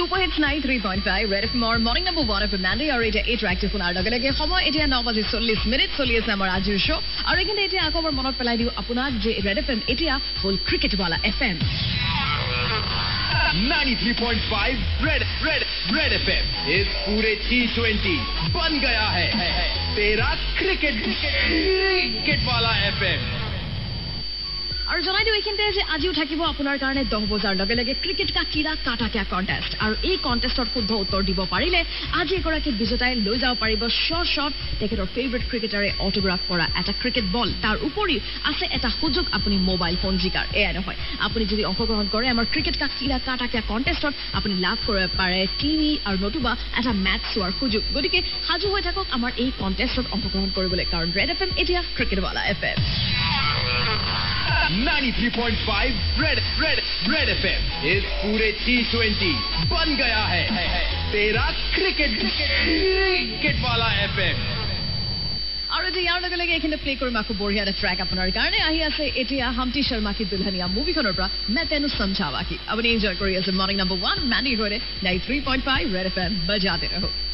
Super Hits 93.5 Red FM Morning Number 1 of Mandy or it attractive funar lage lage homo etia 9:40 চলি আছে আমাৰ আজিৰ শো আৰু এখানে এতিয়া আকৌ আমাৰ মনত পেলাই দিও আপোনাক যে Red FM এতিয়া ফুল ক্ৰিকেট वाला FM 93.5 Red FM इस पूरे T20 बन गया है तेरा क्रिकेट वाला FM আৰু জনাই দিও এখানতে যে আজিও থাকিব আপোনাৰ কাৰণে 10 বজাৰ লগে লগে ক্ৰিকেট কা কিৰা কাটা কিয়া কন্টেস্ট আৰু এই কন্টেস্টৰ শুদ্ধ উত্তৰ দিব পাৰিলে আজি এগৰাকী বিজেতাই লৈ যাব পাৰিব শট তেখেতৰ ফেভাৰিট ক্ৰিকেটাৰে অটোগ্ৰাফ কৰা এটা ক্ৰিকেট বল তাৰ উপৰি আছে এটা সুযোগ আপুনি মোবাইল ফোন জিকাৰ এয়া নহয় আপুনি যদি অংশগ্ৰহণ কৰে আমাৰ ক্ৰিকেট কা কিৰা কাটা কিয়া কন্টেস্টত আপুনি লাভ কৰিব পাৰে টিভি আৰু নতুবা এটা মেচ চোৱাৰ সুযোগ গতিকে সাজু হৈ থাকক আমাৰ এই কন্টেস্টত অংশগ্ৰহণ কৰিবলৈ কাৰণ ৰেড এফএম এতিয়া ক্ৰিকেট वाला এফএম 93.5 Red FM इस पूरे T20 बन गया है तेरा क्रिकेट वाला FM और जे यार लगे लगे एखिने प्ले কৰিম আকৌ বঢ়িয়া এটা ট্ৰেক আপোনাৰ কাৰণে আহি আছে এতিয়া হামটি শৰ্মা কি দুলহনিয়া মুভিখনৰ পৰা मैं तेनु समझावा की अब एंजॉय কৰি আছে মর্নিং নাম্বার 1 मैंने होरे 93.5 रेड एफएम बजाते रहो